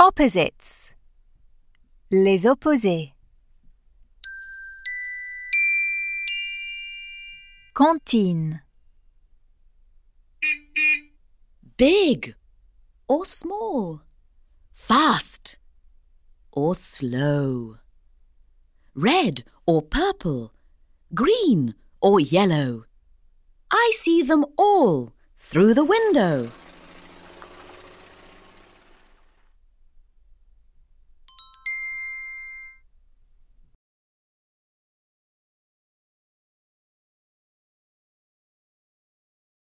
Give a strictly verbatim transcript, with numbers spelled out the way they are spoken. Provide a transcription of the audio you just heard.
Opposites. Les opposés. Cantine. Big or small, fast or slow, red or purple, green or yellow. I see them all through the window.